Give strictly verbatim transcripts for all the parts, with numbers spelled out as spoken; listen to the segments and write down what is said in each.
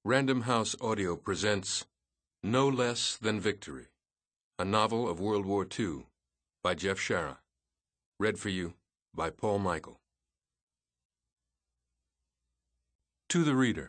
Random House Audio presents No Less Than Victory, a novel of World War Two by Jeff Shara. Read for you by Paul Michael. To the Reader.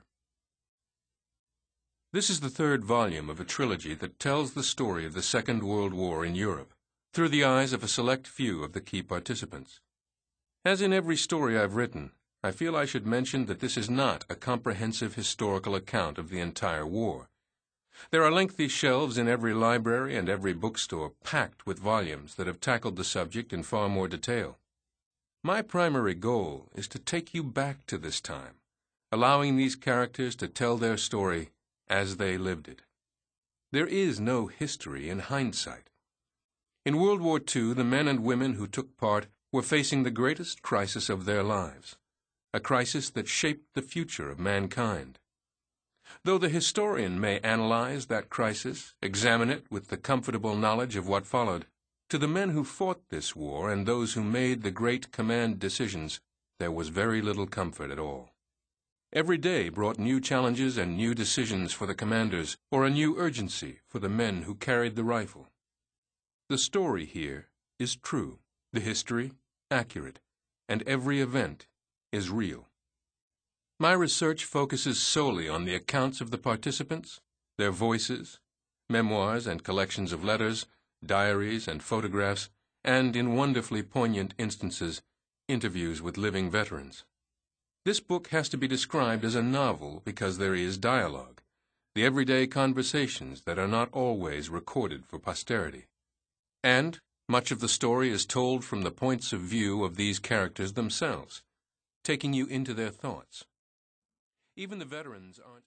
This is the third volume of a trilogy that tells the story of the Second World War in Europe through the eyes of a select few of the key participants. As in every story I've written, I feel I should mention that this is not a comprehensive historical account of the entire war. There are lengthy shelves in every library and every bookstore packed with volumes that have tackled the subject in far more detail. My primary goal is to take you back to this time, allowing these characters to tell their story as they lived it. There is no history in hindsight. In World War Two, the men and women who took part were facing the greatest crisis of their lives, a crisis that shaped the future of mankind. Though the historian may analyze that crisis, examine it with the comfortable knowledge of what followed, to the men who fought this war and those who made the great command decisions, there was very little comfort at all. Every day brought new challenges and new decisions for the commanders, or a new urgency for the men who carried the rifle. The story here is true, the history accurate, and every event is real. My research focuses solely on the accounts of the participants, their voices, memoirs and collections of letters, diaries and photographs, and, in wonderfully poignant instances, interviews with living veterans. This book has to be described as a novel because there is dialogue, the everyday conversations that are not always recorded for posterity. And much of the story is told from the points of view of these characters themselves, taking you into their thoughts. Even the veterans aren't